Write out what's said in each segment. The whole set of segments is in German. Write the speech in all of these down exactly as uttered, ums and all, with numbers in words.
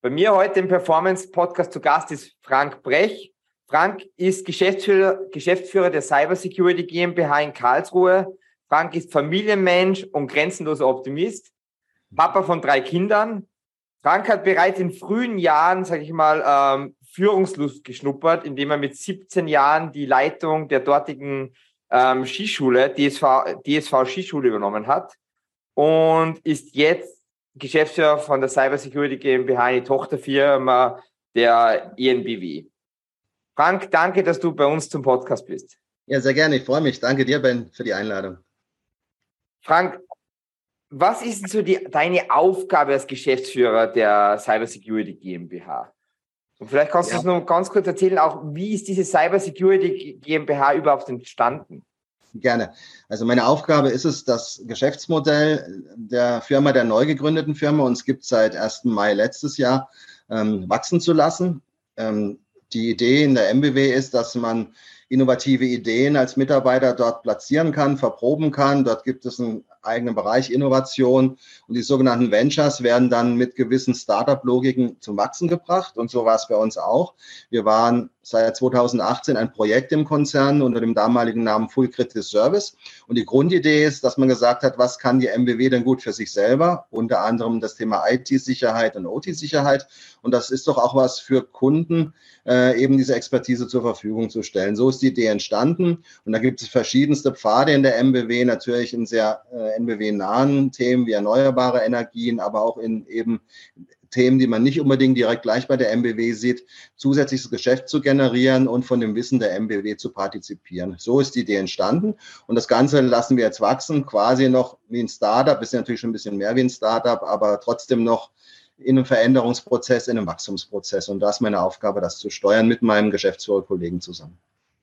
Bei mir heute im Performance-Podcast zu Gast ist Frank Brech. Frank ist Geschäftsführer, Geschäftsführer der Cybersecurity GmbH in Karlsruhe. Frank ist Familienmensch und grenzenloser Optimist, Papa von drei Kindern. Frank hat bereits in frühen Jahren, sage ich mal, ähm, Führungslust geschnuppert, indem er mit siebzehn Jahren die Leitung der dortigen ähm, Skischule, D S V, D S V Skischule übernommen hat und ist jetzt Geschäftsführer von der Cybersecurity GmbH, eine Tochterfirma der E N B W. Frank, danke, dass du bei uns zum Podcast bist. Ja, sehr gerne. Ich freue mich. Danke dir, Ben, für die Einladung. Frank, was ist denn so die, deine Aufgabe als Geschäftsführer der Cybersecurity GmbH? Und vielleicht kannst ja. du uns noch ganz kurz erzählen, auch wie ist diese Cybersecurity GmbH überhaupt entstanden? Gerne. Also meine Aufgabe ist es, das Geschäftsmodell der Firma, der neu gegründeten Firma, uns gibt es seit ersten Mai letztes Jahr, ähm, wachsen zu lassen. Ähm, die Idee in der M B W ist, dass man innovative Ideen als Mitarbeiter dort platzieren kann, verproben kann. Dort gibt es einen eigenen Bereich Innovation und die sogenannten Ventures werden dann mit gewissen Startup-Logiken zum Wachsen gebracht und so war es bei uns auch. Wir waren seit zweitausendachtzehn ein Projekt im Konzern unter dem damaligen Namen Full Critical Service und die Grundidee ist, dass man gesagt hat, was kann die M B W denn gut für sich selber? Unter anderem das Thema I T-Sicherheit und O T-Sicherheit und das ist doch auch was für Kunden, äh, eben diese Expertise zur Verfügung zu stellen. So ist die Idee entstanden und da gibt es verschiedenste Pfade in der M B W, natürlich in sehr äh, M B W-nahen Themen wie erneuerbare Energien, aber auch in eben Themen, die man nicht unbedingt direkt gleich bei der M B W sieht, zusätzliches Geschäft zu generieren und von dem Wissen der M B W zu partizipieren. So ist die Idee entstanden und das Ganze lassen wir jetzt wachsen, quasi noch wie ein Startup, ist ja natürlich schon ein bisschen mehr wie ein Startup, aber trotzdem noch in einem Veränderungsprozess, in einem Wachstumsprozess und da ist meine Aufgabe, das zu steuern mit meinem Geschäftsführerkollegen zusammen.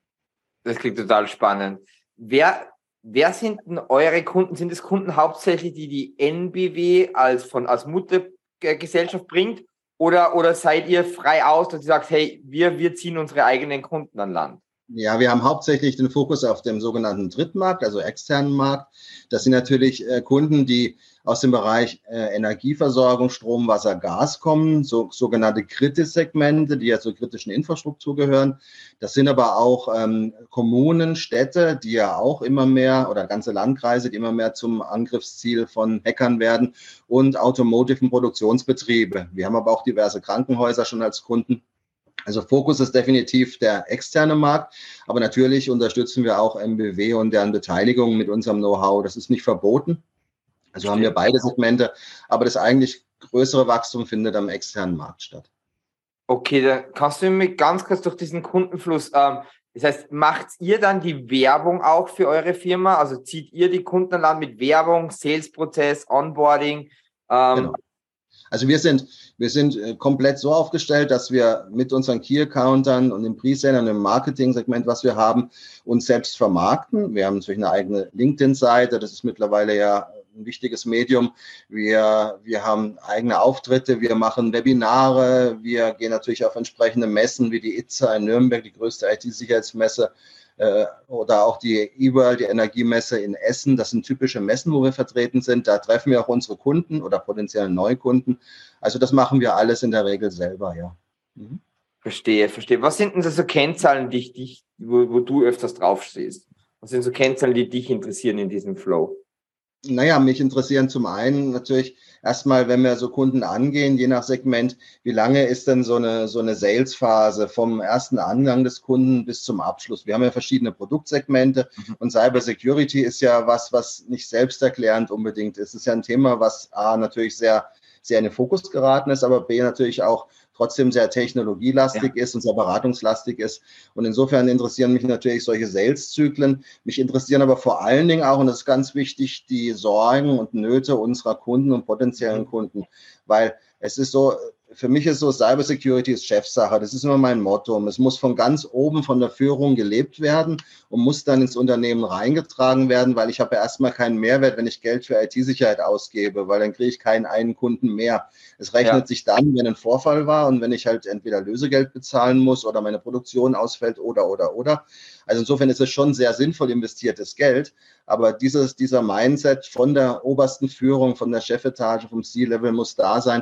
Das klingt total spannend. Wer Wer sind denn eure Kunden? Sind es Kunden hauptsächlich, die die N B W als von als Muttergesellschaft bringt? Oder, oder seid ihr frei aus, dass ihr sagt, hey, wir, wir ziehen unsere eigenen Kunden an Land? Ja, wir haben hauptsächlich den Fokus auf dem sogenannten Drittmarkt, also externen Markt. Das sind natürlich äh, Kunden, die aus dem Bereich äh, Energieversorgung, Strom, Wasser, Gas kommen, so, sogenannte Kritis-Segmente, die ja zur kritischen Infrastruktur gehören. Das sind aber auch ähm, Kommunen, Städte, die ja auch immer mehr oder ganze Landkreise, die immer mehr zum Angriffsziel von Hackern werden und Automotive- und Produktionsbetriebe. Wir haben aber auch diverse Krankenhäuser schon als Kunden. Also Fokus ist definitiv der externe Markt, aber natürlich unterstützen wir auch M B W und deren Beteiligung mit unserem Know-how. Das ist nicht verboten. Also haben wir beide Segmente, aber das eigentlich größere Wachstum findet am externen Markt statt. Okay, dann kannst du mir ganz kurz durch diesen Kundenfluss, ähm, das heißt, macht ihr dann die Werbung auch für eure Firma? Also zieht ihr die Kunden an Land mit Werbung, Sales-Prozess, Onboarding? Ähm, genau. Also wir sind, wir sind komplett so aufgestellt, dass wir mit unseren Key-Accountern und dem Pre-Sale und dem Marketing-Segment, was wir haben, uns selbst vermarkten. Wir haben natürlich eine eigene LinkedIn-Seite, das ist mittlerweile ja ein wichtiges Medium. Wir, wir haben eigene Auftritte, wir machen Webinare, wir gehen natürlich auf entsprechende Messen wie die I T S A in Nürnberg, die größte I T-Sicherheitsmesse, äh, oder auch die eWorld, die Energiemesse in Essen. Das sind typische Messen, wo wir vertreten sind. Da treffen wir auch unsere Kunden oder potenziellen Neukunden. Also das machen wir alles in der Regel selber, ja. Mhm. Verstehe, verstehe. Was sind denn so Kennzahlen, die dich, wo, wo du öfters draufstehst? Was sind so Kennzahlen, die dich interessieren in diesem Flow? Naja, mich interessieren zum einen natürlich erstmal, wenn wir so Kunden angehen, je nach Segment, wie lange ist denn so eine, so eine Sales-Phase vom ersten Angang des Kunden bis zum Abschluss? Wir haben ja verschiedene Produktsegmente mhm. und Cybersecurity ist ja was, was nicht selbsterklärend unbedingt ist. Es ist ja ein Thema, was A, natürlich sehr, sehr in den Fokus geraten ist, aber B, natürlich auch trotzdem sehr technologielastig ja. ist und sehr beratungslastig ist. Und insofern interessieren mich natürlich solche Sales-Zyklen. Mich interessieren aber vor allen Dingen auch, und das ist ganz wichtig, die Sorgen und Nöte unserer Kunden und potenziellen Kunden. Weil es ist so, für mich ist so, Cybersecurity ist Chefsache. Das ist immer mein Motto. Und es muss von ganz oben von der Führung gelebt werden und muss dann ins Unternehmen reingetragen werden, weil ich habe ja erstmal keinen Mehrwert, wenn ich Geld für I T-Sicherheit ausgebe, weil dann kriege ich keinen einen Kunden mehr. Es rechnet ja. sich dann, wenn ein Vorfall war und wenn ich halt entweder Lösegeld bezahlen muss oder meine Produktion ausfällt oder, oder, oder. Also insofern ist es schon sehr sinnvoll investiertes Geld. Aber dieses, dieser Mindset von der obersten Führung, von der Chefetage, vom C-Level muss da sein.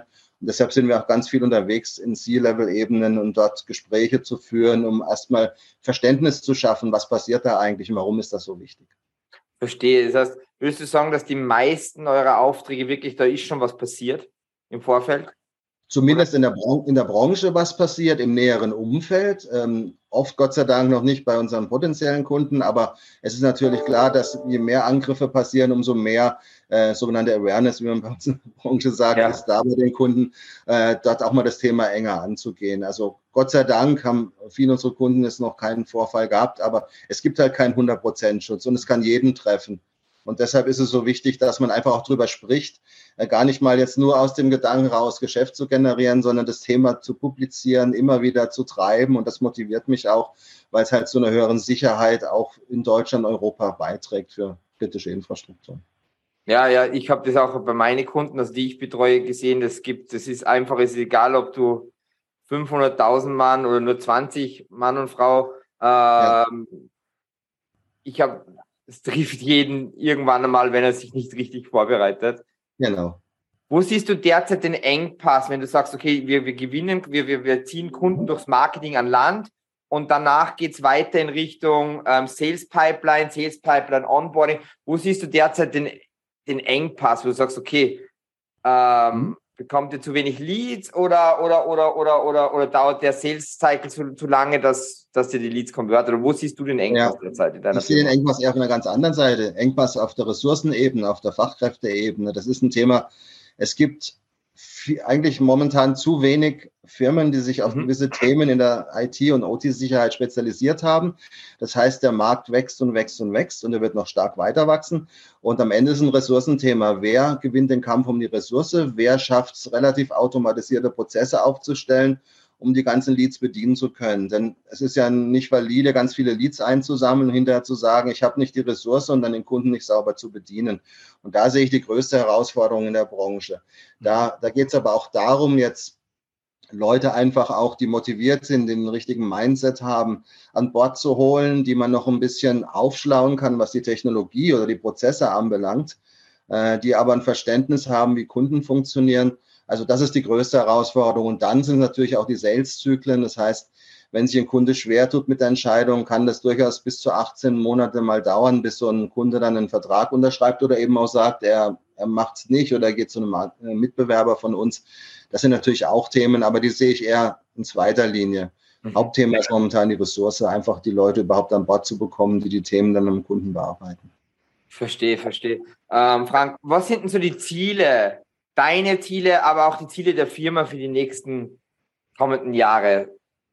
Und deshalb sind wir auch ganz viel unterwegs in C-Level-Ebenen und dort Gespräche zu führen, um erstmal Verständnis zu schaffen, was passiert da eigentlich und warum ist das so wichtig. Verstehe. Das heißt, würdest du sagen, dass die meisten eurer Aufträge wirklich, da ist schon was passiert im Vorfeld? Zumindest in der, Bran- in der Branche was passiert, im näheren Umfeld. Ähm, oft Gott sei Dank noch nicht bei unseren potenziellen Kunden, aber es ist natürlich klar, dass je mehr Angriffe passieren, umso mehr äh, sogenannte Awareness, wie man bei uns in der Branche sagt, Ja. ist da bei den Kunden, äh, dort auch mal das Thema enger anzugehen. Also Gott sei Dank haben viele unserer Kunden jetzt noch keinen Vorfall gehabt, aber es gibt halt keinen hundert Prozent Schutz und es kann jeden treffen. Und deshalb ist es so wichtig, dass man einfach auch drüber spricht, äh, gar nicht mal jetzt nur aus dem Gedanken raus, Geschäft zu generieren, sondern das Thema zu publizieren, immer wieder zu treiben. Und das motiviert mich auch, weil es halt zu einer höheren Sicherheit auch in Deutschland, Europa beiträgt für kritische Infrastruktur. Ja, ja, ich habe das auch bei meinen Kunden, also die ich betreue, gesehen, das gibt, das ist einfach, es ist egal, ob du fünfhunderttausend Mann oder nur zwanzig Mann und Frau, ähm, ja. ich habe, es trifft jeden irgendwann einmal, wenn er sich nicht richtig vorbereitet. Genau. Wo siehst du derzeit den Engpass, wenn du sagst, okay, wir, wir gewinnen, wir, wir, wir ziehen Kunden durchs Marketing an Land und danach geht es weiter in Richtung ähm, Sales Pipeline, Sales Pipeline Onboarding. Wo siehst du derzeit den, den Engpass, wo du sagst, okay, ähm, mhm. bekommt ihr zu wenig Leads oder, oder, oder, oder, oder, oder dauert der Sales Cycle zu, zu lange, dass, dass ihr die Leads konvertiert? Oder wo siehst du den Engpass ja. derzeit in deiner Ich sehe den Engpass eher auf einer ganz anderen Seite. Engpass auf der Ressourcenebene, auf der Fachkräfteebene. Das ist ein Thema, es gibt viel, eigentlich momentan zu wenig Firmen, die sich auf mhm. gewisse Themen in der I T- und O T-Sicherheit spezialisiert haben. Das heißt, der Markt wächst und wächst und wächst und er wird noch stark weiter wachsen. Und am Ende ist ein Ressourcenthema. Wer gewinnt den Kampf um die Ressource? Wer schafft es, relativ automatisierte Prozesse aufzustellen, um die ganzen Leads bedienen zu können? Denn es ist ja nicht valide, ganz viele Leads einzusammeln und hinterher zu sagen, ich habe nicht die Ressource und dann den Kunden nicht sauber zu bedienen. Und da sehe ich die größte Herausforderung in der Branche. Da, da geht es aber auch darum, jetzt Leute einfach auch, die motiviert sind, den richtigen Mindset haben, an Bord zu holen, die man noch ein bisschen aufschlauen kann, was die Technologie oder die Prozesse anbelangt, äh, die aber ein Verständnis haben, wie Kunden funktionieren. Also das ist die größte Herausforderung. Und dann sind natürlich auch die Sales-Zyklen. Das heißt, wenn sich ein Kunde schwer tut mit der Entscheidung, kann das durchaus bis zu achtzehn Monate mal dauern, bis so ein Kunde dann einen Vertrag unterschreibt oder eben auch sagt, er, er macht es nicht oder geht zu einem Mitbewerber von uns. Das sind natürlich auch Themen, aber die sehe ich eher in zweiter Linie. Mhm. Hauptthema ist momentan die Ressource, einfach die Leute überhaupt an Bord zu bekommen, die die Themen dann mit dem Kunden bearbeiten. Verstehe, verstehe. Ähm, Frank, was sind denn so die Ziele, deine Ziele, aber auch die Ziele der Firma für die nächsten kommenden Jahre?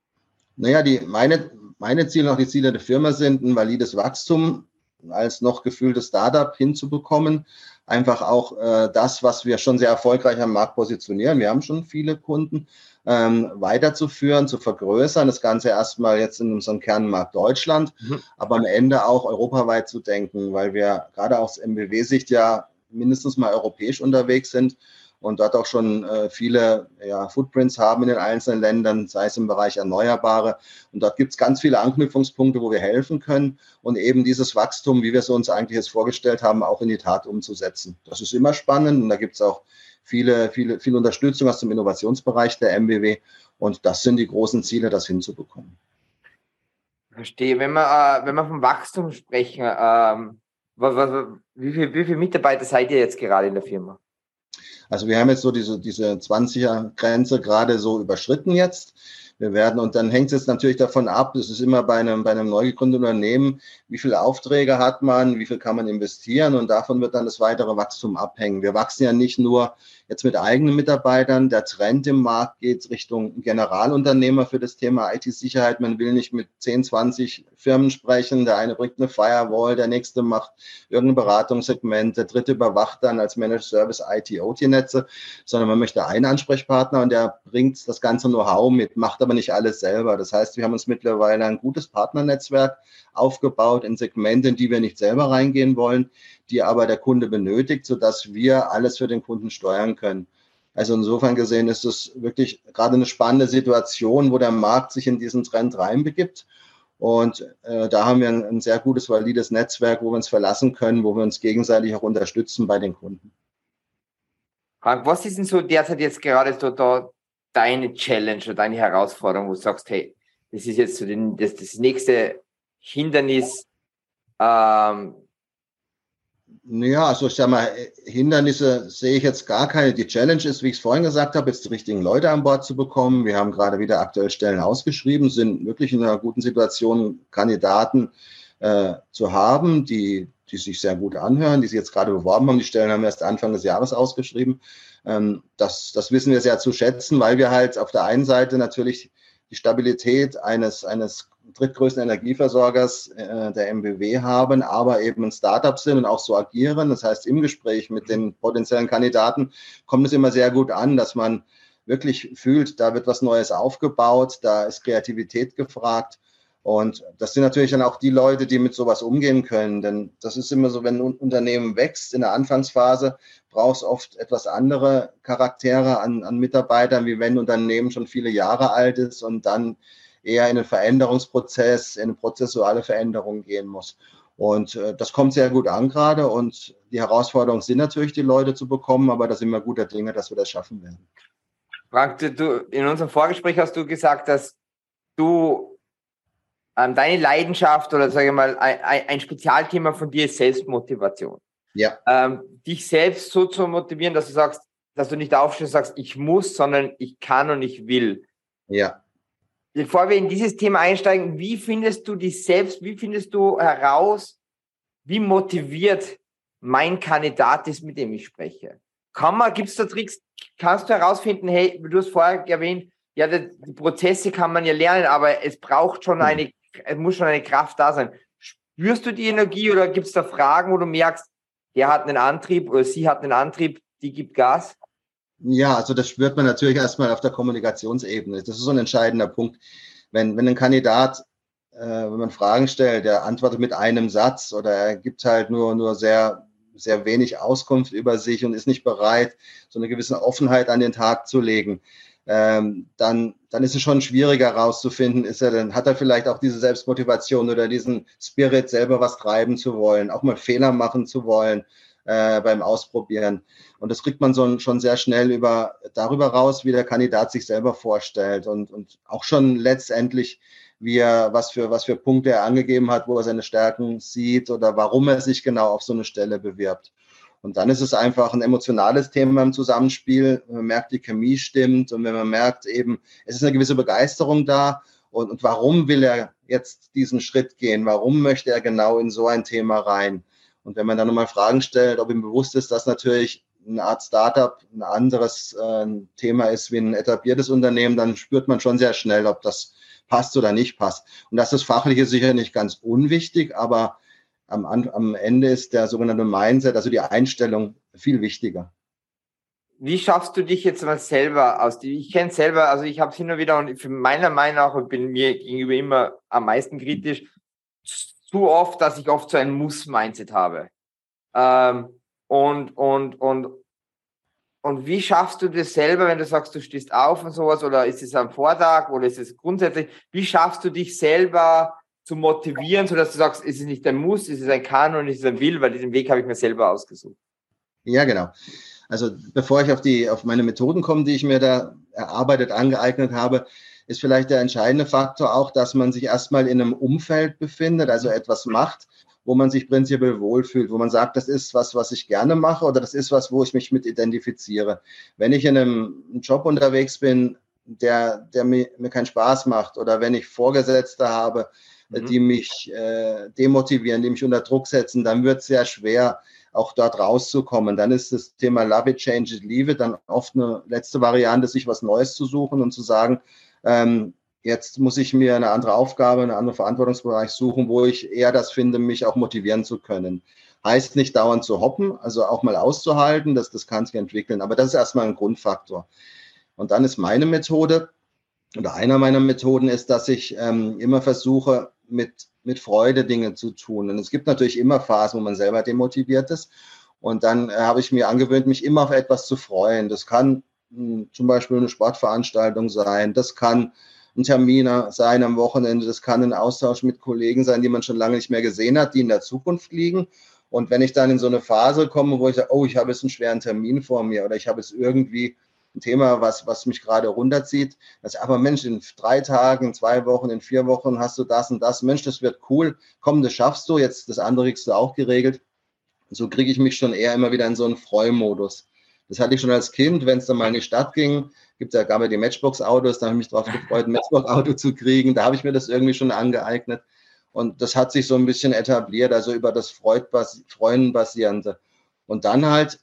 Naja, die, meine, meine Ziele und auch die Ziele der Firma sind, ein valides Wachstum als noch gefühltes Startup hinzubekommen. Einfach auch äh, das, was wir schon sehr erfolgreich am Markt positionieren. Wir haben schon viele Kunden, ähm, weiterzuführen, zu vergrößern. Das Ganze erstmal jetzt in unserem Kernmarkt Deutschland, mhm. aber am Ende auch europaweit zu denken, weil wir gerade aus M B W-Sicht ja mindestens mal europäisch unterwegs sind und dort auch schon äh, viele ja, Footprints haben in den einzelnen Ländern, sei es im Bereich Erneuerbare. Und dort gibt es ganz viele Anknüpfungspunkte, wo wir helfen können und eben dieses Wachstum, wie wir es uns eigentlich jetzt vorgestellt haben, auch in die Tat umzusetzen. Das ist immer spannend und da gibt es auch viele, viele, viel Unterstützung aus dem Innovationsbereich der M B W und das sind die großen Ziele, das hinzubekommen. Verstehe. Wenn wir, äh, wenn wir vom Wachstum sprechen, ähm, was, was, wie, viel, wie viele Mitarbeiter seid ihr jetzt gerade in der Firma? Also wir haben jetzt so diese, diese zwanziger-Grenze gerade so überschritten jetzt. Wir werden, und dann hängt es jetzt natürlich davon ab, das ist immer bei einem, bei einem neu gegründeten Unternehmen, wie viele Aufträge hat man, wie viel kann man investieren und davon wird dann das weitere Wachstum abhängen. Wir wachsen ja nicht nur jetzt mit eigenen Mitarbeitern, der Trend im Markt geht Richtung Generalunternehmer für das Thema I T-Sicherheit. Man will nicht mit zehn, zwanzig Firmen sprechen, der eine bringt eine Firewall, der nächste macht irgendein Beratungssegment, der dritte überwacht dann als Managed Service I T-O T-Netze, sondern man möchte einen Ansprechpartner und der bringt das ganze Know-how mit, macht aber nicht alles selber. Das heißt, wir haben uns mittlerweile ein gutes Partnernetzwerk aufgebaut in Segmente, in die wir nicht selber reingehen wollen, die aber der Kunde benötigt, sodass wir alles für den Kunden steuern können. Also insofern gesehen ist es wirklich gerade eine spannende Situation, wo der Markt sich in diesen Trend reinbegibt. Und äh, da haben wir ein, ein sehr gutes, valides Netzwerk, wo wir uns verlassen können, wo wir uns gegenseitig auch unterstützen bei den Kunden. Frank, was ist denn so derzeit jetzt gerade so da deine Challenge oder deine Herausforderung, wo du sagst, hey, das ist jetzt so den, das, das nächste Hindernis? Ähm, Ja, also ich sag mal, Hindernisse sehe ich jetzt gar keine. Die Challenge ist, wie ich es vorhin gesagt habe, jetzt die richtigen Leute an Bord zu bekommen. Wir haben gerade wieder aktuell Stellen ausgeschrieben, sind wirklich in einer guten Situation, Kandidaten äh, zu haben, die, die sich sehr gut anhören, die sich jetzt gerade beworben haben. Die Stellen haben wir erst Anfang des Jahres ausgeschrieben. Ähm, das, das wissen wir sehr zu schätzen, weil wir halt auf der einen Seite natürlich die Stabilität eines, eines drittgrößten Energieversorgers äh, der M B W haben, aber eben ein Startup sind und auch so agieren. Das heißt, im Gespräch mit den potenziellen Kandidaten kommt es immer sehr gut an, dass man wirklich fühlt, da wird was Neues aufgebaut, da ist Kreativität gefragt. Und das sind natürlich dann auch die Leute, die mit sowas umgehen können. Denn das ist immer so, wenn ein Unternehmen wächst in der Anfangsphase, braucht es oft etwas andere Charaktere an, an Mitarbeitern, wie wenn ein Unternehmen schon viele Jahre alt ist und dann eher in einen Veränderungsprozess, in eine prozessuale Veränderung gehen muss. Und äh, das kommt sehr gut an gerade. Und die Herausforderungen sind natürlich, die Leute zu bekommen, aber da sind wir guter Dinge, dass wir das schaffen werden. Frank, du, du, in unserem Vorgespräch hast du gesagt, dass du ähm, deine Leidenschaft oder sage ich mal, ein, ein Spezialthema von dir ist Selbstmotivation. Ja. Ähm, dich selbst so zu motivieren, dass du sagst, dass du nicht aufstehst und sagst, ich muss, sondern ich kann und ich will. Ja. Bevor wir in dieses Thema einsteigen, wie findest du dich selbst, wie findest du heraus, wie motiviert mein Kandidat ist, mit dem ich spreche? Kann man, gibt es da Tricks, kannst du herausfinden, hey, du hast vorher erwähnt, ja, die, die Prozesse kann man ja lernen, aber es braucht schon eine, es muss schon eine Kraft da sein. Spürst du die Energie oder gibt es da Fragen, wo du merkst, der hat einen Antrieb oder sie hat einen Antrieb, die gibt Gas? Ja, also das spürt man natürlich erstmal auf der Kommunikationsebene. Das ist so ein entscheidender Punkt. Wenn, wenn ein Kandidat, äh, wenn man Fragen stellt, der antwortet mit einem Satz oder er gibt halt nur, nur sehr, sehr wenig Auskunft über sich und ist nicht bereit, so eine gewisse Offenheit an den Tag zu legen, ähm, dann, dann ist es schon schwieriger herauszufinden, ist er denn, hat er vielleicht auch diese Selbstmotivation oder diesen Spirit, selber was treiben zu wollen, auch mal Fehler machen zu wollen äh, beim Ausprobieren. Und das kriegt man so schon sehr schnell über, darüber raus, wie der Kandidat sich selber vorstellt und, und auch schon letztendlich, wie er, was für, was für Punkte er angegeben hat, wo er seine Stärken sieht oder warum er sich genau auf so eine Stelle bewirbt. Und dann ist es einfach ein emotionales Thema im Zusammenspiel. Man merkt, die Chemie stimmt und wenn man merkt eben, es ist eine gewisse Begeisterung da und, und warum will er jetzt diesen Schritt gehen? Warum möchte er genau in so ein Thema rein? Und wenn man dann nochmal Fragen stellt, ob ihm bewusst ist, dass natürlich eine Art Startup ein anderes äh, Thema ist wie ein etabliertes Unternehmen, dann spürt man schon sehr schnell, ob das passt oder nicht passt. Und das ist Fachliche sicher nicht ganz unwichtig, aber am, am Ende ist der sogenannte Mindset, also die Einstellung, viel wichtiger. Wie schaffst du dich jetzt mal selber aus? Ich kenne es selber, also ich habe es hin und wieder und für meiner Meinung nach und bin mir gegenüber immer am meisten kritisch, zu oft, dass ich oft so ein Muss-Mindset habe. Ähm, und, und, und, und wie schaffst du das selber, wenn du sagst, du stehst auf und sowas, oder ist es am Vortag oder ist es grundsätzlich, wie schaffst du dich selber zu motivieren, sodass du sagst, ist es nicht ein Muss, ist es ein Kann und ist es ein Will, weil diesen Weg habe ich mir selber ausgesucht. Ja, genau. Also bevor ich auf die, auf meine Methoden komme, die ich mir da erarbeitet, angeeignet habe, ist vielleicht der entscheidende Faktor auch, dass man sich erstmal in einem Umfeld befindet, also etwas macht, wo man sich prinzipiell wohlfühlt, wo man sagt, das ist was, was ich gerne mache oder das ist was, wo ich mich mit identifiziere. Wenn ich in einem Job unterwegs bin, der, der mir, mir keinen Spaß macht oder wenn ich Vorgesetzte habe, mhm. die mich äh, demotivieren, die mich unter Druck setzen, dann wird es sehr schwer, auch dort rauszukommen. Dann ist das Thema Love it, change it, leave it dann oft eine letzte Variante, sich was Neues zu suchen und zu sagen, ähm, jetzt muss ich mir eine andere Aufgabe, einen anderen Verantwortungsbereich suchen, wo ich eher das finde, mich auch motivieren zu können. Heißt nicht dauernd zu hoppen, also auch mal auszuhalten, das, das kann sich entwickeln, aber das ist erstmal ein Grundfaktor. Und dann ist meine Methode, oder einer meiner Methoden ist, dass ich ähm, immer versuche, mit, mit Freude Dinge zu tun. Und es gibt natürlich immer Phasen, wo man selber demotiviert ist. Und dann äh, habe ich mir angewöhnt, mich immer auf etwas zu freuen. Das kann mh, zum Beispiel eine Sportveranstaltung sein, das kann ein Termin sein am Wochenende, das kann ein Austausch mit Kollegen sein, die man schon lange nicht mehr gesehen hat, die in der Zukunft liegen. Und wenn ich dann in so eine Phase komme, wo ich sage, oh, ich habe jetzt einen schweren Termin vor mir oder ich habe jetzt irgendwie ein Thema, was, was mich gerade runterzieht, dass ich, aber Mensch, in drei Tagen, in zwei Wochen, in vier Wochen hast du das und das. Mensch, das wird cool. Komm, das schaffst du. Jetzt das andere kriegst du auch geregelt. So kriege ich mich schon eher immer wieder in so einen Freumodus. Das hatte ich schon als Kind, wenn es dann mal in die Stadt ging, gibt es ja gar nicht die Matchbox-Autos, da habe ich mich drauf gefreut, ein Matchbox-Auto zu kriegen. Da habe ich mir das irgendwie schon angeeignet. Und das hat sich so ein bisschen etabliert, also über das Freuden-basierende. Und dann halt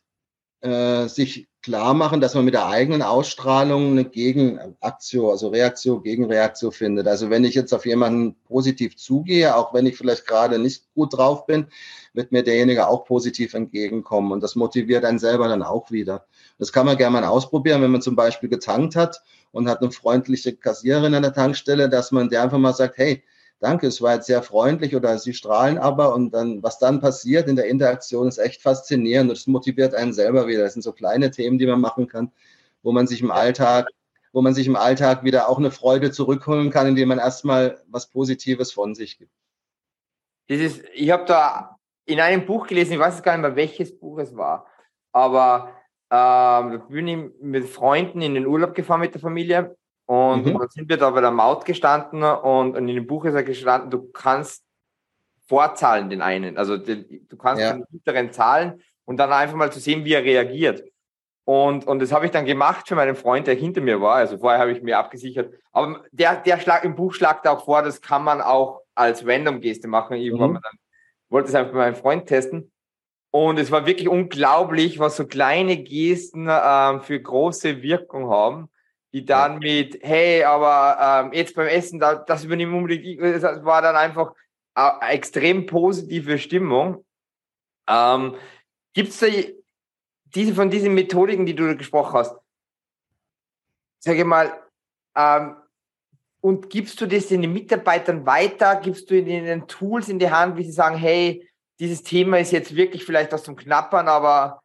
äh, sich klar machen, dass man mit der eigenen Ausstrahlung eine Gegenaktion, also Reaktion, Gegenreaktion findet. Also wenn ich jetzt auf jemanden positiv zugehe, auch wenn ich vielleicht gerade nicht gut drauf bin, wird mir derjenige auch positiv entgegenkommen. Und das motiviert einen selber dann auch wieder. Das kann man gerne mal ausprobieren, wenn man zum Beispiel getankt hat und hat eine freundliche Kassiererin an der Tankstelle, dass man der einfach mal sagt, hey, danke, es war jetzt sehr freundlich oder Sie strahlen aber, und dann, was dann passiert in der Interaktion, ist echt faszinierend und es motiviert einen selber wieder. Das sind so kleine Themen, die man machen kann, wo man sich im Alltag, wo man sich im Alltag wieder auch eine Freude zurückholen kann, indem man erstmal was Positives von sich gibt. Das ist, ich habe da in einem Buch gelesen, ich weiß jetzt gar nicht mehr, welches Buch es war, aber ähm, ich bin mit Freunden in den Urlaub gefahren mit der Familie. Und mhm. dann sind wir da bei der Maut gestanden und, und in dem Buch ist ja gestanden, du kannst vorzahlen den einen. Also den, du kannst ja. den hinteren zahlen und dann einfach mal zu sehen, wie er reagiert. Und, und das habe ich dann gemacht für meinen Freund, der hinter mir war. Also vorher habe ich mir abgesichert. Aber der, der Schlag im Buch schlagt auch vor, das kann man auch als Random-Geste machen. Ich mhm. dann, wollte es einfach bei meinem Freund testen. Und es war wirklich unglaublich, was so kleine Gesten ähm, für große Wirkung haben. Die dann mit, hey, aber ähm, jetzt beim Essen, da, das übernehmen unbedingt, das war dann einfach eine extrem positive Stimmung. Ähm, Gibt es da diese von diesen Methodiken, die du gesprochen hast, sage ich mal, ähm, und gibst du das den Mitarbeitern weiter, gibst du ihnen Tools in die Hand, wie sie sagen, hey, dieses Thema ist jetzt wirklich vielleicht aus dem Knappern, aber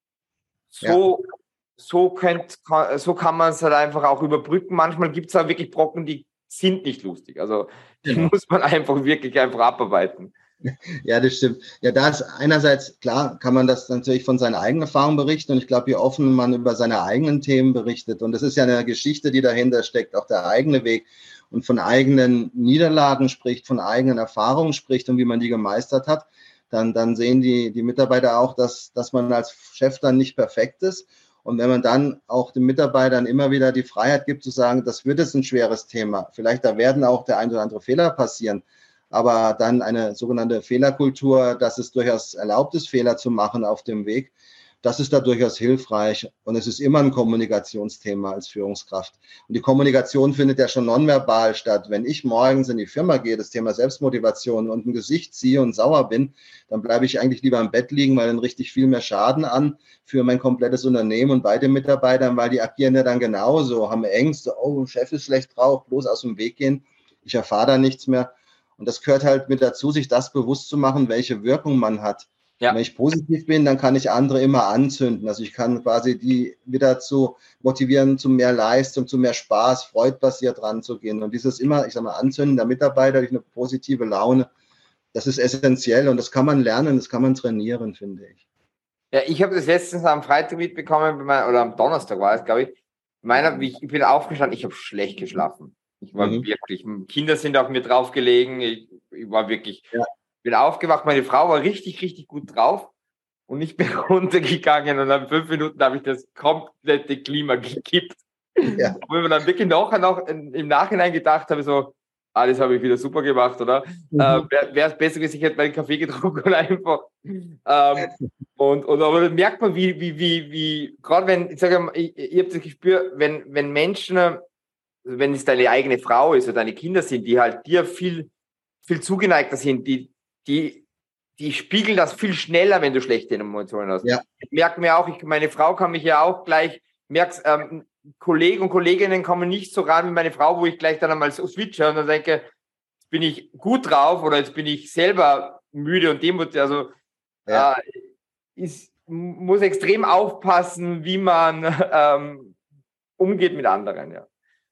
so... Ja. So, könnt, so kann man es halt einfach auch überbrücken. Manchmal gibt es halt wirklich Brocken, die sind nicht lustig. Also die genau. muss man einfach wirklich einfach abarbeiten. Ja, das stimmt. Ja, da ist einerseits, klar, kann man das natürlich von seiner eigenen Erfahrung berichten. Und ich glaube, wie offen man über seine eigenen Themen berichtet. Und das ist ja eine Geschichte, die dahinter steckt, auch der eigene Weg. Und von eigenen Niederlagen spricht, von eigenen Erfahrungen spricht und wie man die gemeistert hat. Dann, dann sehen die, die Mitarbeiter auch, dass, dass man als Chef dann nicht perfekt ist. Und wenn man dann auch den Mitarbeitern immer wieder die Freiheit gibt, zu sagen, das wird jetzt ein schweres Thema. Vielleicht da werden auch der ein oder andere Fehler passieren. Aber dann eine sogenannte Fehlerkultur, dass es durchaus erlaubt ist, Fehler zu machen auf dem Weg, das ist da durchaus hilfreich. Und es ist immer ein Kommunikationsthema als Führungskraft. Und die Kommunikation findet ja schon nonverbal statt. Wenn ich morgens in die Firma gehe, das Thema Selbstmotivation, und ein Gesicht ziehe und sauer bin, dann bleibe ich eigentlich lieber im Bett liegen, weil dann richte ich viel mehr Schaden an für mein komplettes Unternehmen und bei den Mitarbeitern, weil die agieren ja dann genauso, haben Ängste, oh, Chef ist schlecht drauf, bloß aus dem Weg gehen. Ich erfahre da nichts mehr. Und das gehört halt mit dazu, sich das bewusst zu machen, welche Wirkung man hat. Ja. Wenn ich positiv bin, dann kann ich andere immer anzünden. Also ich kann quasi die wieder zu motivieren, zu mehr Leistung, zu mehr Spaß, freudbasiert ranzugehen. Und dieses immer, ich sag mal, Anzünden der Mitarbeiter durch eine positive Laune, das ist essentiell und das kann man lernen, das kann man trainieren, finde ich. Ja, ich habe das letztens am Freitag mitbekommen, oder am Donnerstag war es, glaube ich. Meiner, ich bin aufgestanden, ich habe schlecht geschlafen. Ich war mhm. wirklich, Kinder sind auf mir draufgelegen, ich, ich war wirklich... Ja. Bin aufgewacht, meine Frau war richtig, richtig gut drauf und ich bin runtergegangen und nach fünf Minuten habe ich das komplette Klima gekippt. Ja. Und wenn man dann wirklich nachher noch im Nachhinein gedacht habe, so, ah, das habe ich wieder super gemacht, oder? Mhm. Äh, Wäre es besser gewesen, ich hätte meinen Kaffee getrunken und einfach. Ähm, und, und aber dann merkt man, wie, wie, wie, wie, gerade wenn, ich sage mal, ich, ich habe das Gespür, wenn, wenn Menschen, wenn es deine eigene Frau ist oder deine Kinder sind, die halt dir viel, viel zugeneigter sind, die Die, die spiegeln das viel schneller, wenn du schlechte Emotionen hast. Ja. Ich merke mir auch, ich, meine Frau kann mich ja auch gleich, merkst, ähm, Kollegen und Kolleginnen kommen nicht so ran wie meine Frau, wo ich gleich dann einmal so switche und dann denke, jetzt bin ich gut drauf oder jetzt bin ich selber müde und demotiviert. Also ja. äh, ist, muss extrem aufpassen, wie man ähm, umgeht mit anderen, ja.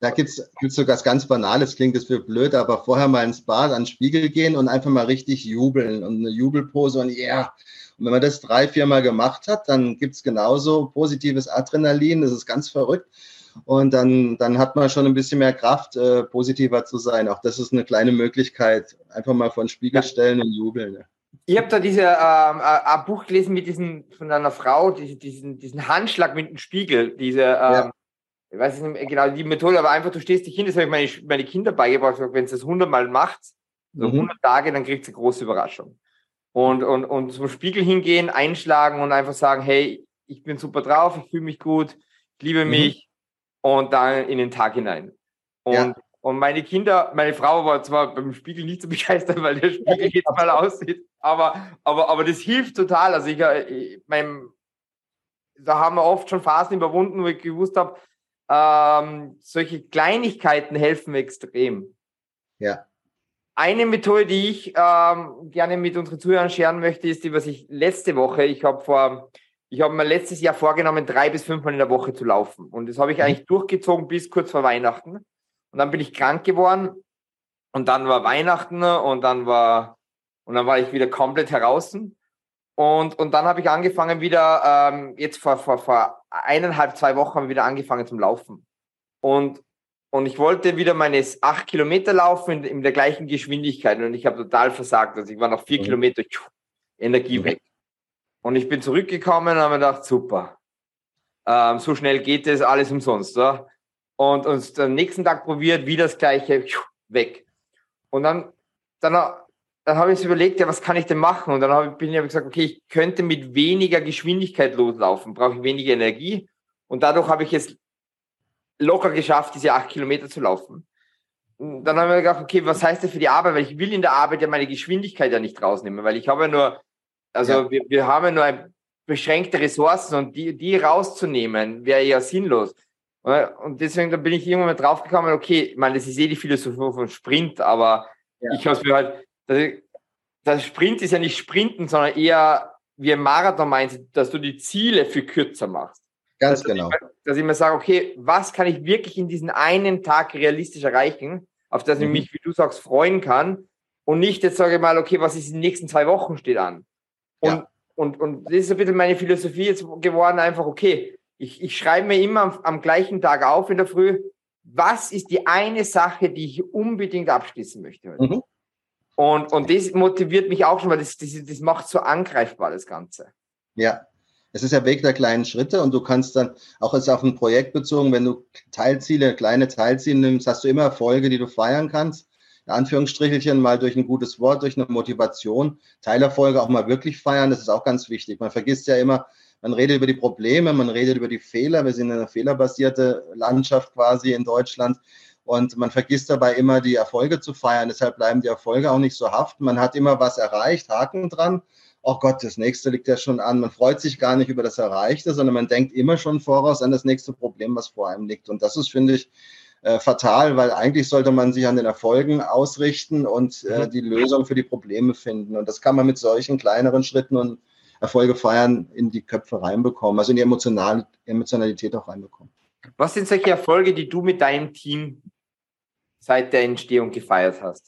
Da gibt es sogar was ganz Banales, klingt das für blöd, aber vorher mal ins Bad, an den Spiegel gehen und einfach mal richtig jubeln und eine Jubelpose und ja. Yeah. Und wenn man das drei, vier Mal gemacht hat, dann gibt es genauso positives Adrenalin, das ist ganz verrückt. Und dann, dann hat man schon ein bisschen mehr Kraft, äh, positiver zu sein. Auch das ist eine kleine Möglichkeit, einfach mal vor den Spiegel ja. stellen und jubeln. Ja. Ich habe da diese, ähm, ein Buch gelesen mit diesen, von einer Frau, diese, diesen, diesen Handschlag mit dem Spiegel, diese, ähm, ja. ich weiß nicht mehr genau die Methode, aber einfach, du stehst dich hin, das habe ich meine, meine Kinder beigebracht, wenn es das hundertmal macht, so mhm. hundert Tage, dann kriegt es eine große Überraschung. Und, und, und zum Spiegel hingehen, einschlagen und einfach sagen, hey, ich bin super drauf, ich fühle mich gut, ich liebe mich mhm. und dann in den Tag hinein. Und, ja. und meine Kinder, meine Frau war zwar beim Spiegel nicht so begeistert, weil der Spiegel jetzt mal aussieht, aber, aber, aber das hilft total. Also ich, ich mein, da haben wir oft schon Phasen überwunden, wo ich gewusst habe, ähm, solche Kleinigkeiten helfen extrem. Ja. Eine Methode, die ich ähm, gerne mit unseren Zuhörern scheren möchte, ist die, was ich letzte Woche, ich habe vor, ich habe mir letztes Jahr vorgenommen, drei bis fünfmal in der Woche zu laufen. Und das habe ich eigentlich durchgezogen bis kurz vor Weihnachten. Und dann bin ich krank geworden. Und dann war Weihnachten und dann war, und dann war ich wieder komplett heraus. Und, und dann habe ich angefangen wieder, ähm, jetzt vor, vor, vor eineinhalb, zwei Wochen haben wir wieder angefangen zum Laufen. Und Und ich wollte wieder meine acht Kilometer laufen in, in der gleichen Geschwindigkeit. Und ich habe total versagt. Also ich war noch vier mhm. Kilometer, tschuh, Energie mhm. weg. Und ich bin zurückgekommen und habe mir gedacht, super. Ähm, so schnell geht es, alles umsonst. Oder? Und, und am nächsten Tag probiert, wieder das Gleiche, tschuh, weg. Und dann, dann, dann habe ich mir überlegt, ja, was kann ich denn machen? Und dann habe ich, bin ich hab gesagt, okay, ich könnte mit weniger Geschwindigkeit loslaufen, brauche ich weniger Energie. Und dadurch habe ich es locker geschafft, diese acht Kilometer zu laufen. Und dann haben wir gedacht, okay, was heißt das für die Arbeit? Weil ich will in der Arbeit ja meine Geschwindigkeit ja nicht rausnehmen, weil ich habe ja nur, also ja. Wir, wir haben ja nur ein, beschränkte Ressourcen und die, die rauszunehmen, wäre ja sinnlos. Und deswegen da bin ich irgendwann mal draufgekommen, okay, ich meine, das ist eh die Philosophie von Sprint, aber ja. ich habe es mir halt, das, das Sprint ist ja nicht Sprinten, sondern eher wie ein Marathon meinst, dass du die Ziele viel kürzer machst. Ganz dass genau. Ich, dass ich mir sage, okay, was kann ich wirklich in diesen einen Tag realistisch erreichen, auf das ich mhm. mich, wie du sagst, freuen kann und nicht jetzt sage ich mal, okay, was ist in den nächsten zwei Wochen steht an. Und, ja. und, und das ist ein bisschen meine Philosophie jetzt geworden, einfach, okay, ich, ich schreibe mir immer am, am gleichen Tag auf in der Früh, was ist die eine Sache, die ich unbedingt abschließen möchte heute. Mhm. Und, und das motiviert mich auch schon, weil das, das, das macht so angreifbar, das Ganze. Ja. Es ist der Weg der kleinen Schritte und du kannst dann, auch jetzt auf ein Projekt bezogen, wenn du Teilziele, kleine Teilziele nimmst, hast du immer Erfolge, die du feiern kannst. In Anführungsstrichelchen mal durch ein gutes Wort, durch eine Motivation. Teilerfolge auch mal wirklich feiern, das ist auch ganz wichtig. Man vergisst ja immer, man redet über die Probleme, man redet über die Fehler. Wir sind eine fehlerbasierte Landschaft quasi in Deutschland. Und man vergisst dabei immer, die Erfolge zu feiern. Deshalb bleiben die Erfolge auch nicht so haften. Man hat immer was erreicht, Haken dran. Oh Gott, das nächste liegt ja schon an. Man freut sich gar nicht über das Erreichte, sondern man denkt immer schon voraus an das nächste Problem, was vor einem liegt. Und das ist, finde ich, äh, fatal, weil eigentlich sollte man sich an den Erfolgen ausrichten und äh, die Lösung für die Probleme finden. Und das kann man mit solchen kleineren Schritten und Erfolge feiern in die Köpfe reinbekommen, also in die Emotional Emotionalität auch reinbekommen. Was sind solche Erfolge, die du mit deinem Team seit der Entstehung gefeiert hast?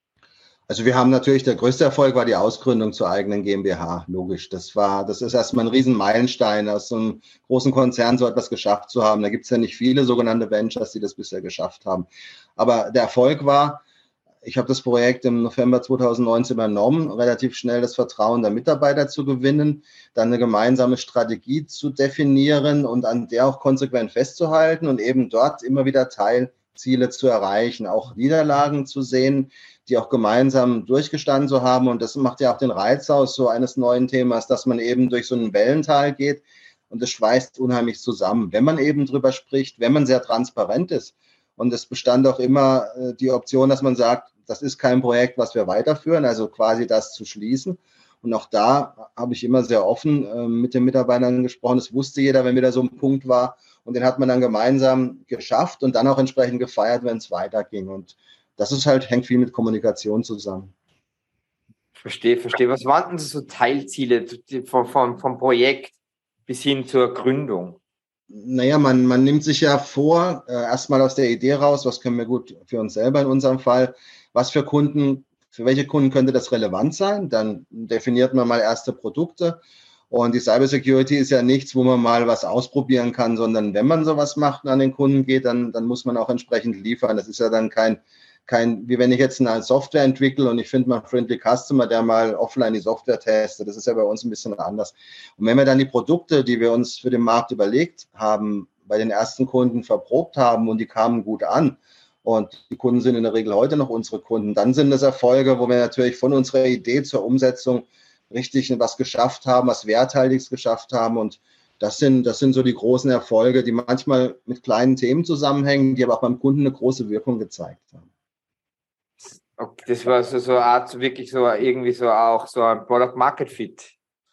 Also wir haben natürlich, der größte Erfolg war die Ausgründung zur eigenen GmbH, logisch. Das war, das ist erstmal ein Riesenmeilenstein, aus so einem großen Konzern so etwas geschafft zu haben. Da gibt es ja nicht viele sogenannte Ventures, die das bisher geschafft haben. Aber der Erfolg war, ich habe das Projekt im November zweitausendneunzehn übernommen, relativ schnell das Vertrauen der Mitarbeiter zu gewinnen, dann eine gemeinsame Strategie zu definieren und an der auch konsequent festzuhalten und eben dort immer wieder Teilziele zu erreichen, auch Niederlagen zu sehen, die auch gemeinsam durchgestanden zu haben. Und das macht ja auch den Reiz aus so eines neuen Themas, dass man eben durch so ein Wellental geht und das schweißt unheimlich zusammen, wenn man eben drüber spricht, wenn man sehr transparent ist. Und es bestand auch immer äh, die Option, dass man sagt, das ist kein Projekt, was wir weiterführen, also quasi das zu schließen. Und auch da habe ich immer sehr offen äh, mit den Mitarbeitern gesprochen. Das wusste jeder, wenn wieder so ein Punkt war. Und den hat man dann gemeinsam geschafft und dann auch entsprechend gefeiert, wenn es weiterging. Und das ist halt, hängt viel mit Kommunikation zusammen. Verstehe, verstehe. Was waren denn so Teilziele vom, vom, vom Projekt bis hin zur Gründung? Naja, man, man nimmt sich ja vor, äh, erstmal aus der Idee raus, was können wir gut für uns selber in unserem Fall, was für Kunden, für welche Kunden könnte das relevant sein, dann definiert man mal erste Produkte und die Cybersecurity ist ja nichts, wo man mal was ausprobieren kann, sondern wenn man sowas macht und an den Kunden geht, dann, dann muss man auch entsprechend liefern. Das ist ja dann kein, kein, wie wenn ich jetzt eine Software entwickle und ich finde mal einen Friendly Customer, der mal offline die Software testet. Das ist ja bei uns ein bisschen anders. Und wenn wir dann die Produkte, die wir uns für den Markt überlegt haben, bei den ersten Kunden verprobt haben und die kamen gut an und die Kunden sind in der Regel heute noch unsere Kunden, dann sind das Erfolge, wo wir natürlich von unserer Idee zur Umsetzung richtig was geschafft haben, was Werthaltiges geschafft haben und das sind, das sind so die großen Erfolge, die manchmal mit kleinen Themen zusammenhängen, die aber auch beim Kunden eine große Wirkung gezeigt haben. Okay, das war so, so eine Art, wirklich so irgendwie so auch so ein Product Market Fit.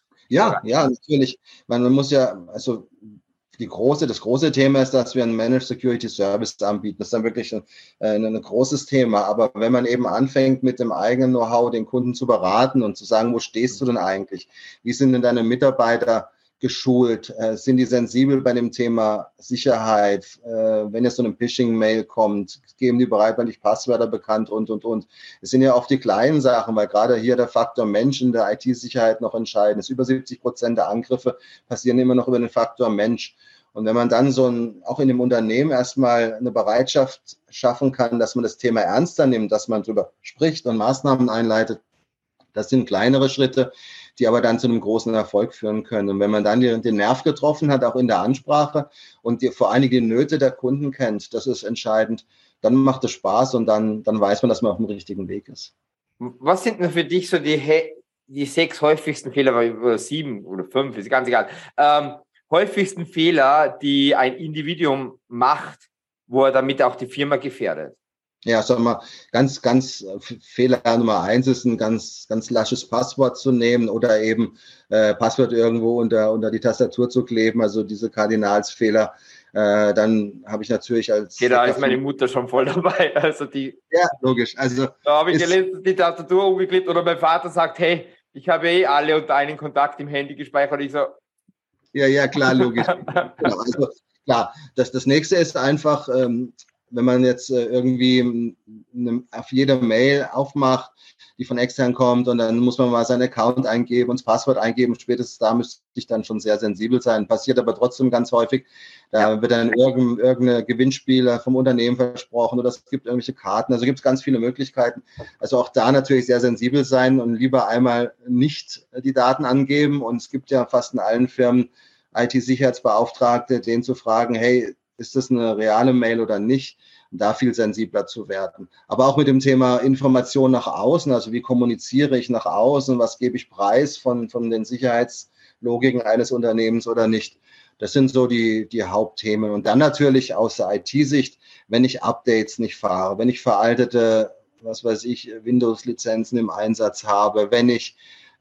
Ja, ja, natürlich. Man, man muss ja, also die große, das große Thema ist, dass wir einen Managed Security Service anbieten. Das ist dann wirklich ein, ein, ein großes Thema. Aber wenn man eben anfängt, mit dem eigenen Know-how den Kunden zu beraten und zu sagen, wo stehst du denn eigentlich? Wie sind denn deine Mitarbeiter geschult? Äh, sind die sensibel bei dem Thema Sicherheit? Äh, wenn jetzt so eine Phishing-Mail kommt, geben die bereitwillig Passwörter bekannt und, und, und. Es sind ja oft die kleinen Sachen, weil gerade hier der Faktor Mensch in der I T-Sicherheit noch entscheidend ist. Über siebzig Prozent der Angriffe passieren immer noch über den Faktor Mensch. Und wenn man dann so ein, auch in dem Unternehmen erstmal eine Bereitschaft schaffen kann, dass man das Thema ernster nimmt, dass man darüber spricht und Maßnahmen einleitet, das sind kleinere Schritte, die aber dann zu einem großen Erfolg führen können. Und wenn man dann den Nerv getroffen hat, auch in der Ansprache und die, vor allem die Nöte der Kunden kennt, das ist entscheidend, dann macht es Spaß und dann, dann weiß man, dass man auf dem richtigen Weg ist. Was sind denn für dich so die, die sechs häufigsten Fehler, oder sieben oder fünf, ist ganz egal, ähm, häufigsten Fehler, die ein Individuum macht, wo er damit auch die Firma gefährdet? Ja, sagen wir mal, ganz, ganz Fehler Nummer eins ist, ein ganz, ganz lasches Passwort zu nehmen oder eben äh, Passwort irgendwo unter, unter die Tastatur zu kleben, also diese Kardinalsfehler. Äh, dann habe ich natürlich als... Okay, da ist meine Mutter schon voll dabei. Also die, ja, logisch. Also da habe ich letztens die Tastatur umgeklebt oder mein Vater sagt, hey, ich habe eh alle unter einen Kontakt im Handy gespeichert. Und ich so... Ja, ja, klar, logisch. Genau, also klar, das, das nächste ist einfach... Ähm, wenn man jetzt äh, irgendwie eine, auf jede Mail aufmacht, die von extern kommt und dann muss man mal seinen Account eingeben und das Passwort eingeben, spätestens da müsste ich dann schon sehr sensibel sein. Passiert aber trotzdem ganz häufig, da ja. wird dann irgendein, irgendeine Gewinnspiele vom Unternehmen versprochen oder es gibt irgendwelche Karten, also gibt es ganz viele Möglichkeiten. Also auch da natürlich sehr sensibel sein und lieber einmal nicht die Daten angeben und es gibt ja fast in allen Firmen I T-Sicherheitsbeauftragte, denen zu fragen, hey, ist das eine reale Mail oder nicht? Da viel sensibler zu werden. Aber auch mit dem Thema Information nach außen, also wie kommuniziere ich nach außen, was gebe ich preis von, von den Sicherheitslogiken eines Unternehmens oder nicht. Das sind so die, die Hauptthemen. Und dann natürlich aus der I T-Sicht, wenn ich Updates nicht fahre, wenn ich veraltete, was weiß ich, Windows-Lizenzen im Einsatz habe, wenn ich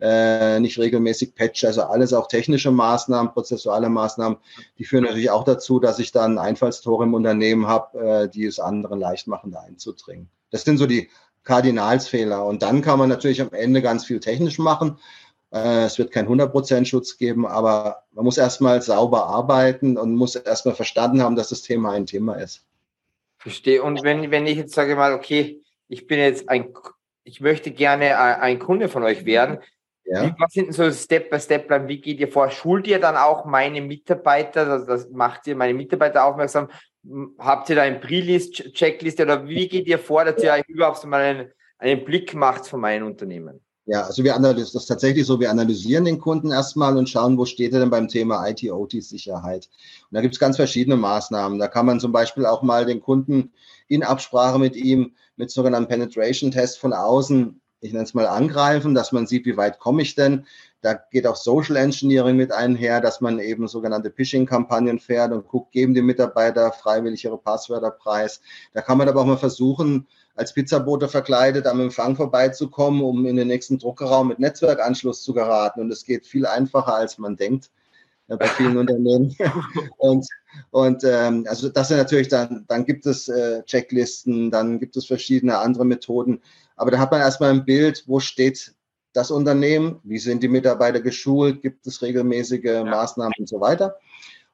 Äh, nicht regelmäßig patch, also alles auch technische Maßnahmen, prozessuale Maßnahmen, die führen natürlich auch dazu, dass ich dann Einfallstore im Unternehmen habe, äh, die es anderen leicht machen, da einzudringen. Das sind so die Kardinalsfehler und dann kann man natürlich am Ende ganz viel technisch machen. Äh, es wird kein hundert Prozent Schutz geben, aber man muss erstmal sauber arbeiten und muss erstmal verstanden haben, dass das Thema ein Thema ist. Verstehe. Und wenn, wenn ich jetzt sage mal, okay, ich bin jetzt ein, ich möchte gerne ein Kunde von euch werden, ja. Wie, was sind denn so Step-by-Step-Plan? Wie geht ihr vor? Schult ihr dann auch meine Mitarbeiter? Also das macht ihr meine Mitarbeiter aufmerksam? Habt ihr da ein Pre-List, Checkliste oder wie geht ihr vor, dass ihr euch überhaupt mal einen, einen Blick macht von meinem Unternehmen? Ja, also wir analysieren das ist tatsächlich so, wir analysieren den Kunden erstmal und schauen, wo steht er denn beim Thema I T-O T-Sicherheit. Und da gibt es ganz verschiedene Maßnahmen. Da kann man zum Beispiel auch mal den Kunden in Absprache mit ihm mit sogenannten Penetration-Tests von außen, ich nenne es mal, angreifen, dass man sieht, wie weit komme ich denn. Da geht auch Social Engineering mit einher, dass man eben sogenannte Phishing-Kampagnen fährt und guckt, geben die Mitarbeiter freiwillig ihre Passwörter preis. Da kann man aber auch mal versuchen, als Pizzabote verkleidet am Empfang vorbeizukommen, um in den nächsten Druckerraum mit Netzwerkanschluss zu geraten. Und es geht viel einfacher, als man denkt, ja, bei vielen Unternehmen. Und, und ähm, also das sind natürlich dann, dann gibt es äh, Checklisten, dann gibt es verschiedene andere Methoden. Aber da hat man erstmal ein Bild, wo steht das Unternehmen, wie sind die Mitarbeiter geschult, gibt es regelmäßige ja. Maßnahmen und so weiter.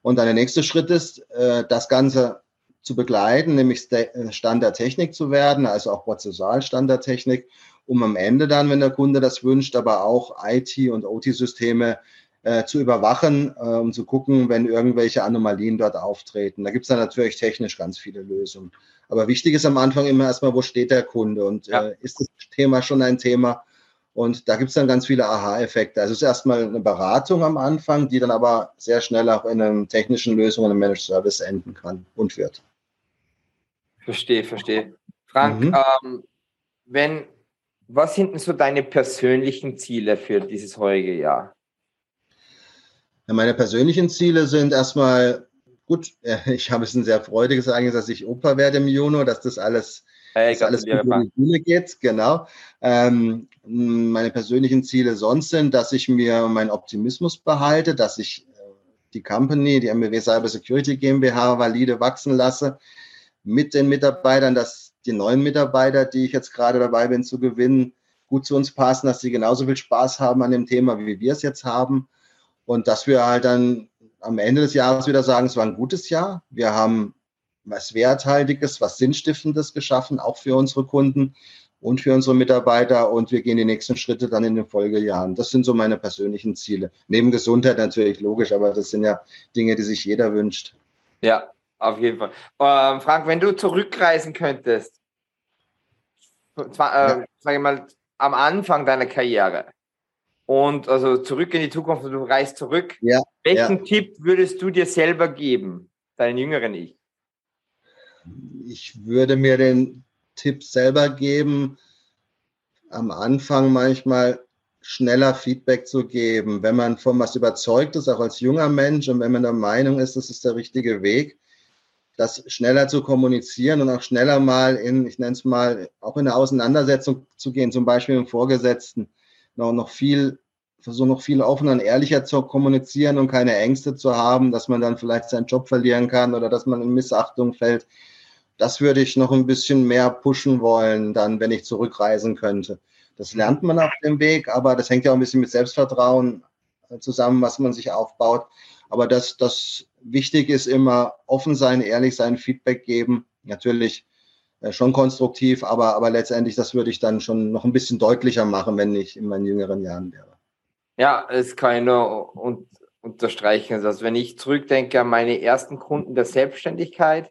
Und dann der nächste Schritt ist, das Ganze zu begleiten, nämlich Standardtechnik zu werden, also auch Prozessualstandardtechnik, um am Ende dann, wenn der Kunde das wünscht, aber auch I T- und O T-Systeme äh, zu überwachen, äh, um zu gucken, wenn irgendwelche Anomalien dort auftreten. Da gibt es dann natürlich technisch ganz viele Lösungen. Aber wichtig ist am Anfang immer erstmal, wo steht der Kunde und ja. äh, ist das Thema schon ein Thema? Und da gibt es dann ganz viele Aha-Effekte. Also es ist erstmal eine Beratung am Anfang, die dann aber sehr schnell auch in einer technischen Lösung, in einem Managed Service enden kann und wird. Verstehe, verstehe. Frank, Mhm. ähm, wenn, was sind denn so deine persönlichen Ziele für dieses heutige Jahr? Ja, meine persönlichen Ziele sind erstmal, gut, ich habe es ein sehr freudiges Ereignis, dass ich Opa werde im Juni, dass das alles Hey, dass alles gut in die Bühne geht, genau. Ähm, meine persönlichen Ziele sonst sind, dass ich mir meinen Optimismus behalte, dass ich äh, die Company, die M B W Cyber Security GmbH, valide wachsen lasse, mit den Mitarbeitern, dass die neuen Mitarbeiter, die ich jetzt gerade dabei bin zu gewinnen, gut zu uns passen, dass sie genauso viel Spaß haben an dem Thema, wie wir es jetzt haben. Und dass wir halt dann am Ende des Jahres wieder sagen, es war ein gutes Jahr. Wir haben was Werthaltiges, was Sinnstiftendes geschaffen, auch für unsere Kunden und für unsere Mitarbeiter. Und wir gehen die nächsten Schritte dann in den Folgejahren. Das sind so meine persönlichen Ziele. Neben Gesundheit natürlich, logisch, aber das sind ja Dinge, die sich jeder wünscht. Ja, auf jeden Fall. Ähm, Frank, wenn du zurückreisen könntest, zwar, äh, ja. sage ich mal, am Anfang deiner Karriere und also zurück in die Zukunft und du reist zurück, ja. welchen ja. Tipp würdest du dir selber geben, deinen jüngeren Ich? Ich würde mir den Tipp selber geben, am Anfang manchmal schneller Feedback zu geben, wenn man von was überzeugt ist, auch als junger Mensch, und wenn man der Meinung ist, das ist der richtige Weg, das schneller zu kommunizieren und auch schneller mal in, ich nenne es mal, auch in eine Auseinandersetzung zu gehen, zum Beispiel mit dem Vorgesetzten, noch, noch viel, versuchen noch viel offener und ehrlicher zu kommunizieren und keine Ängste zu haben, dass man dann vielleicht seinen Job verlieren kann oder dass man in Missachtung fällt. Das würde ich noch ein bisschen mehr pushen wollen, dann, wenn ich zurückreisen könnte. Das lernt man auf dem Weg, aber das hängt ja auch ein bisschen mit Selbstvertrauen zusammen, was man sich aufbaut. Aber das, das wichtig ist immer offen sein, ehrlich sein, Feedback geben. Natürlich äh, schon konstruktiv, aber, aber letztendlich, das würde ich dann schon noch ein bisschen deutlicher machen, wenn ich in meinen jüngeren Jahren wäre. Ja, das kann ich nur un- unterstreichen. Also wenn ich zurückdenke an meine ersten Kunden der Selbstständigkeit,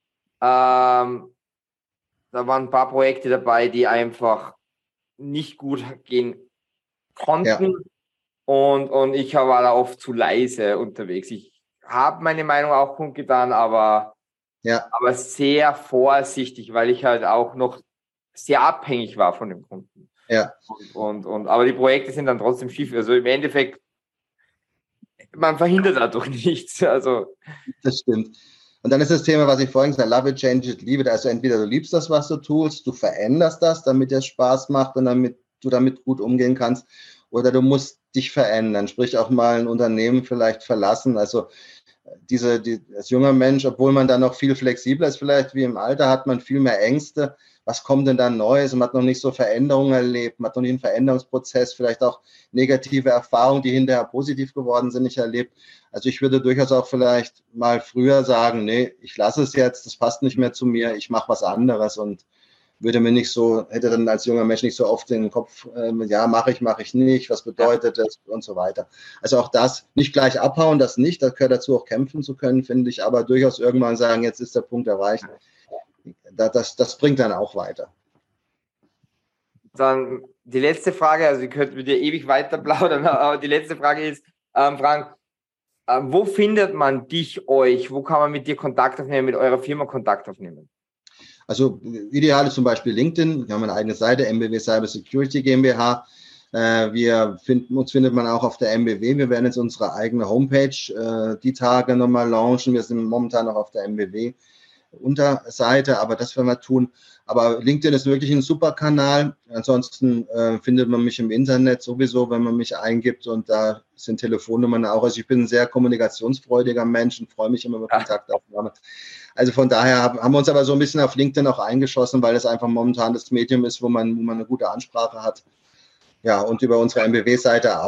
Ähm, da waren ein paar Projekte dabei, die einfach nicht gut gehen konnten. Ja. Und, und ich war da oft zu leise unterwegs. Ich habe meine Meinung auch kundgetan, aber, ja. aber sehr vorsichtig, weil ich halt auch noch sehr abhängig war von dem Kunden. Ja. Und, und, und, aber die Projekte sind dann trotzdem schief. Also im Endeffekt, man verhindert dadurch nichts. Also, das stimmt. Und dann ist das Thema, was ich vorhin gesagt habe, love it, change it, liebe it. Also entweder du liebst das, was du tust, du veränderst das, damit dir Spaß macht und damit du damit gut umgehen kannst, oder du musst dich verändern, sprich auch mal ein Unternehmen vielleicht verlassen. Also diese, die, als junger Mensch, obwohl man dann noch viel flexibler ist, vielleicht wie im Alter, hat man viel mehr Ängste. Was kommt denn da Neues? Man hat noch nicht so Veränderungen erlebt, man hat noch nicht einen Veränderungsprozess, vielleicht auch negative Erfahrungen, die hinterher positiv geworden sind, nicht erlebt. Also ich würde durchaus auch vielleicht mal früher sagen, nee, ich lasse es jetzt, das passt nicht mehr zu mir, ich mache was anderes und würde mir nicht so, hätte dann als junger Mensch nicht so oft den Kopf, äh, ja, mache ich, mache ich nicht, was bedeutet das und so weiter. Also auch das, nicht gleich abhauen, das nicht, das gehört dazu, auch kämpfen zu können, finde ich, aber durchaus irgendwann sagen, jetzt ist der Punkt erreicht. Das, das, das bringt dann auch weiter. Dann die letzte Frage, also ich könnte mit dir ewig weiter plaudern, aber die letzte Frage ist, ähm, Frank, äh, wo findet man dich, euch, wo kann man mit dir Kontakt aufnehmen, mit eurer Firma Kontakt aufnehmen? Also ideal ist zum Beispiel LinkedIn. Wir haben eine eigene Seite, M B W Cyber Security GmbH. Äh, wir finden, uns findet man auch auf der M B W. Wir werden jetzt unsere eigene Homepage äh, die Tage nochmal launchen. Wir sind momentan noch auf der M B W Unterseite, aber das werden wir tun. Aber LinkedIn ist wirklich ein super Kanal. Ansonsten äh, findet man mich im Internet sowieso, wenn man mich eingibt, und da sind Telefonnummern auch. Also ich bin ein sehr kommunikationsfreudiger Mensch und freue mich immer über Kontaktaufnahme. Also von daher haben wir uns aber so ein bisschen auf LinkedIn auch eingeschossen, weil es einfach momentan das Medium ist, wo man, wo man eine gute Ansprache hat. Ja, und über unsere M B W-Seite auch.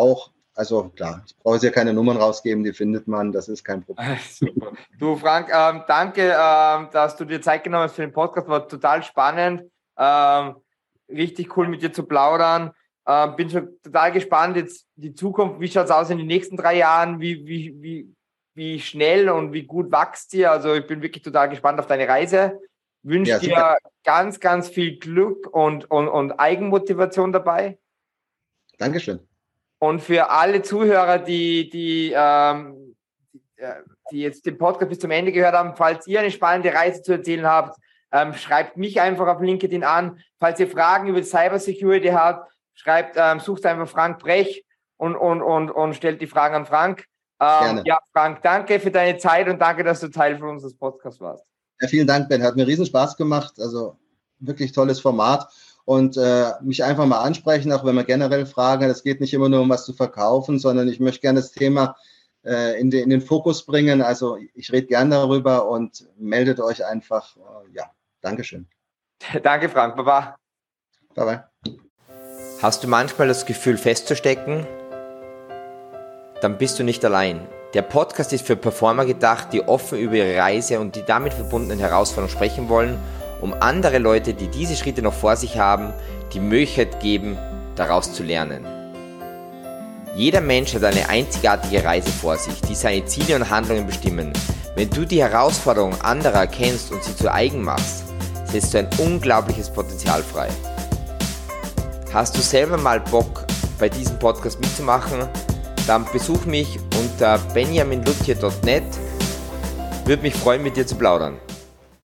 Also klar, ich brauche ja keine Nummern rausgeben, die findet man, das ist kein Problem. Super. Du Frank, ähm, danke, ähm, dass du dir Zeit genommen hast für den Podcast, war total spannend, ähm, richtig cool mit dir zu plaudern. Ähm, bin schon total gespannt, jetzt die Zukunft, wie schaut es aus in den nächsten drei Jahren, wie, wie, wie, wie schnell und wie gut wächst ihr? Also ich bin wirklich total gespannt auf deine Reise. Wünsche ja, dir ganz, ganz viel Glück und, und, und Eigenmotivation dabei. Dankeschön. Und für alle Zuhörer, die, die, ähm, die jetzt den Podcast bis zum Ende gehört haben, falls ihr eine spannende Reise zu erzählen habt, ähm, schreibt mich einfach auf LinkedIn an. Falls ihr Fragen über Cybersecurity habt, schreibt, ähm, sucht einfach Frank Brech und, und, und, und stellt die Fragen an Frank. Ähm, ja, Frank, danke für deine Zeit und danke, dass du Teil von unseres Podcasts warst. Ja, vielen Dank, Ben. Hat mir riesen Spaß gemacht. Also wirklich tolles Format. Und äh, mich einfach mal ansprechen, auch wenn man generell Fragen hat. Es geht nicht immer nur um was zu verkaufen, sondern ich möchte gerne das Thema äh, in, den, in den Fokus bringen. Also ich rede gern darüber und meldet euch einfach. Äh, ja, Dankeschön. Danke, Frank. Baba. Bye, bye. Hast du manchmal das Gefühl festzustecken? Dann bist du nicht allein. Der Podcast ist für Performer gedacht, die offen über ihre Reise und die damit verbundenen Herausforderungen sprechen wollen, um andere Leute, die diese Schritte noch vor sich haben, die Möglichkeit geben, daraus zu lernen. Jeder Mensch hat eine einzigartige Reise vor sich, die seine Ziele und Handlungen bestimmen. Wenn du die Herausforderungen anderer erkennst und sie zu eigen machst, setzt du ein unglaubliches Potenzial frei. Hast du selber mal Bock, bei diesem Podcast mitzumachen? Dann besuch mich unter benjamin luthier punkt net. Würde mich freuen, mit dir zu plaudern.